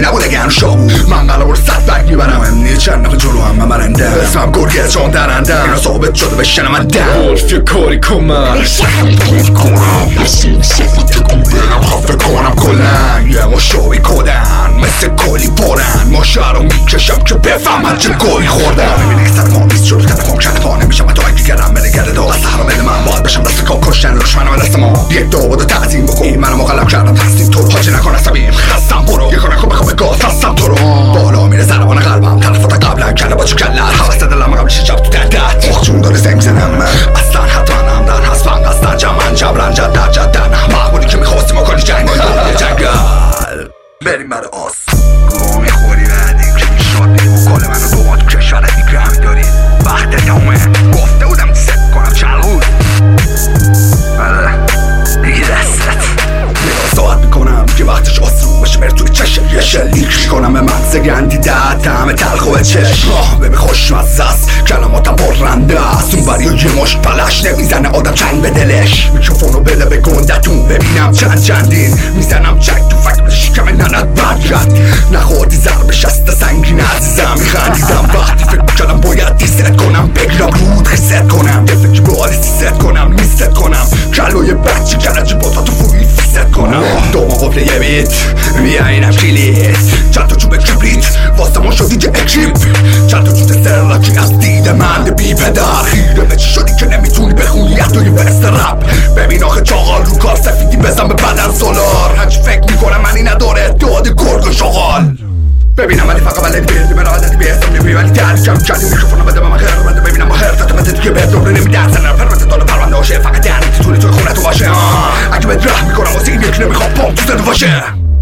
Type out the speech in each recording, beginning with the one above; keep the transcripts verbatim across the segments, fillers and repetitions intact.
نبوده گن شابو من قرار صد برگ میبرم امنی چند نفر جلو هم من برندم اسمم گرگه چون درندم اینا ثابت شده بشنم من دم ولف یه کاری کمم خود کنم بسیم صفت تکون برم خفه کنم کلن یه ما شوی کدن مثل کلی پرن ما شهر رو میکشم که بفهمن چه گوی خوردن میبینی که سر ما بیست شد کده کن کده پا نمیشم تو اگه گرم بده گرده دو از حرام بده من باید بشم دست کام کشتن دشمنم دست ما یک دو بود و تعظیم بکن منو مقلب کردم تصدیم تو حاجی نکن عصبیم خستم برو یه کنه خوب بخوام گاز هستم تو رو بالا میره زربان قلبم تلفات قبلا کله با چو کلت حوست دلم قبلش جب تو دردت مخجون داره زنگ زنم اصلا حتما همدن هست من قصدن جمعن جبرن جدر جدن محمودی که میخواستیم اکالی جنگ جنگل بریم بر آس گوه میخوری بعدیم که میشاد نیمو کال منو دوما تو کشورت میگرمی داری وقت تمومه گفته بودم ست کنم چند بود بله دیگه دستت نگاه ساعت میکنم که وقتش آسون بشه بر توی چشم یه شلیک میکنم به مغز گندی ده تعم تلخ و چشم آه ببین خوشمزه است کلماتم برنده است اون بریا یه مشت پلش نمیزنه آدم چنگ به دلش میکروفونو بده به گندتون ببینم چند چندین میزنم چک تو فکر شکم ننت برگرد نخوردی ضرب شست سنگین عزیزم میخندیدم وقتی فکر میکردم باید دیست کنم بگیرم رود خیست کنم یه فکر به حالی سیست کنم نیست کنم کلوی بچه کرجی باتا تو فوری فیست کنم دوما قفل یه بیت بیا اینم کلیت چند تا چوب کبریت واسه ما شدی که اکریپ چند تا چوب سرلاکی از دید من بی پدر خیره به چی شدی که نمیتونی بخونی یه بست رپ ببین آخه چاقال رو کار سفیدی بزن به بدن سولار هنچی فکر میکنم منی نداره داد گرگ و شغال ببینم ولی فقط ولی بیردی من عادتی بیستم نمی ولی تحریکم کردی میکروفونو بده به من خیر بده ببینم ما خیر تتمته تو که به دوباره نمیدرسن پرمت داله پرونده باشه فقط دهنی توی توی خونه تو باشه اگه بهت رحم میکنم واسه این یکی نمیخوام پام تو زنده باشه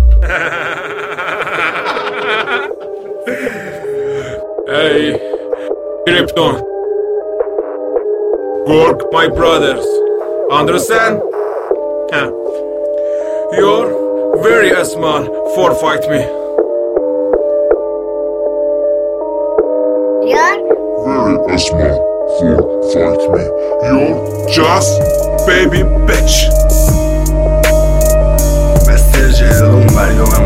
Hey, Krypton, Gorg, my brothers, understand? Huh. You're very small for fight me. You're very small for fight me. You're just baby bitch. Mesajı oğlum var